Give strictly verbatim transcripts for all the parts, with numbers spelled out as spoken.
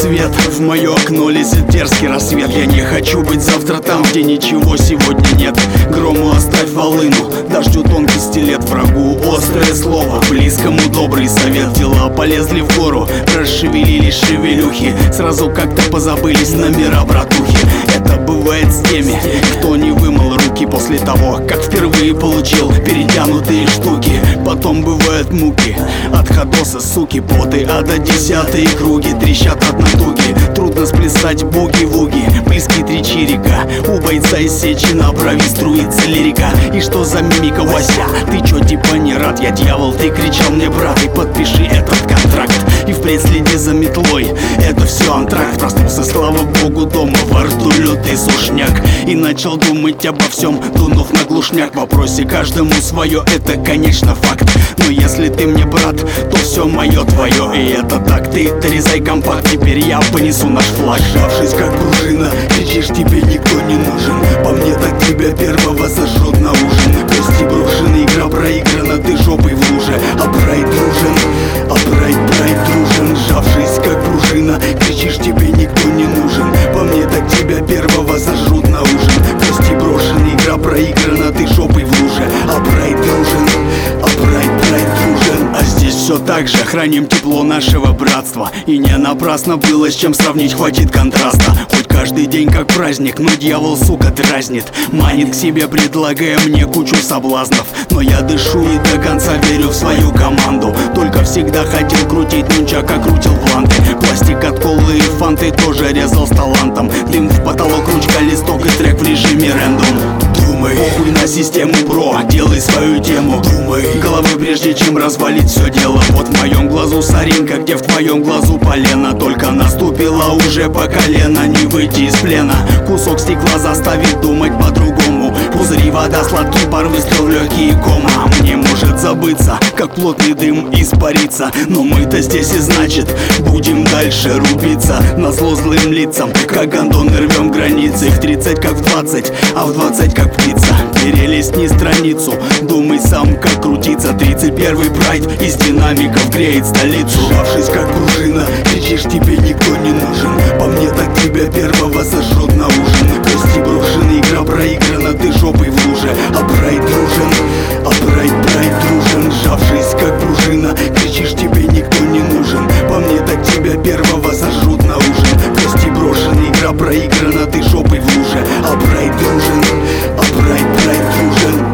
свет, в мое окно лезет дерзкий рассвет. Я не хочу быть завтра там, где ничего сегодня нет. Грому оставь волыну, дождю тонкости лет. Врагу острое слово, близкому добрый совет. Дела полезли в гору, расшевелились шевелюхи. Сразу как-то позабылись номера братухи. Это бывает с теми, кто не вымыл руки после того, как впервые получил перетянутые штуки. Потом бывают муки от ходоса, суки, поты, а до десятые круги трещат от натуги. Трудно сплясать буги-вуги, близкие три чирика. У бойца из сечи на брови струится лирика. И что за мимика, Вася? Ты чё, типа не рад? Я дьявол, ты кричал мне, брат, и подпиши этот контракт. И впредь следи за метлой, это все антракт. Проснулся, слава богу, дома, во рту лютый сушняк. И начал думать обо всем, дунув на глушняк. В вопросе каждому свое, это конечно факт. Но если ты мне брат, то все мое твое. И это так, ты дорезай компакт, теперь я понесу наш флаг. Сжавшись как пружина, кричишь, тебе никто не нужен. По мне так тебя первого сожрут на ужин. Кости брошены, игра проиграна, ты жопой в луже. А прайд дружен, а прайд, прайд дружен. Сжавшись как пружина, кричишь, тебе никто не нужен. По мне так тебя первого сожрут на ужин. Кости брошены, игра проиграна, ты жопой в луже. А прайд дружен, а прайд, прайд дружен. А здесь все так же, храним тепло нашего братства. И не напрасно было с чем сравнить, хватит контраста. Хоть каждый день как праздник, но дьявол, сука, дразнит. Манит к себе, предлагая мне кучу соблазнов. Но я дышу и до конца верю в свою команду. Только всегда хотел крутить нунчак, как крутил бланты. Пластик от колы и фанты тоже резал с талантом. Дым в потолок, ручка, листок и трек в режиме рэндом. Думай, похуй на систему, бро, делай свою тему. Думай, головы прежде чем развалить все дело. Вот в моем глазу соринка, где в твоем глазу полено. Только наступила уже по колено, не выйти из плена. Кусок стекла заставит думать по-другому. Пузыри, вода, сладкий пар, выстрел в легкие, кома. Мне может забыться, как плотный дым испарится. Но мы-то здесь и значит будем дальше рубиться. Назло злым лицам, как гондоны рвем границы. В тридцать как в двадцать, а в двадцать как птица. Перелистни страницу, думай сам, как крутиться. Тридцать первый прайд из динамиков греет столицу. Сжавшись как пружина, кричишь, тебе никто не нужен. По мне так тебя первого сожрут на ужин. Кости брошены, игра проиграна, ты жопой в луже. А прайд дружен, а прайд, прайд дружен. Сжавшись как пружина, кричишь, тебе никто не нужен. По мне так тебя первого сожрут на ужин. Кости брошены, игра проиграна, ты жопой в луже. А прайд дружен, а прайд, прайд дружен.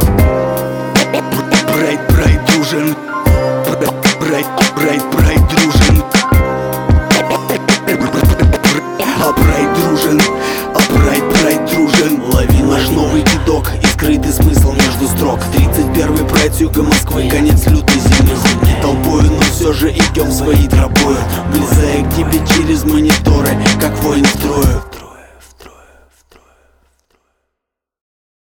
Прайд, прайд дружен. Прайд, прайд, прайд дружен. А прайд дружен, а прайд, прайд дружен. Лови наш новый кидок и скрытый смысл между строк. Тридцать первый прайд с юга Москвы, конец лютой зимы. Толпою, но все же идем своей тропою, влезая к тебе через мониторы, как воин в строю.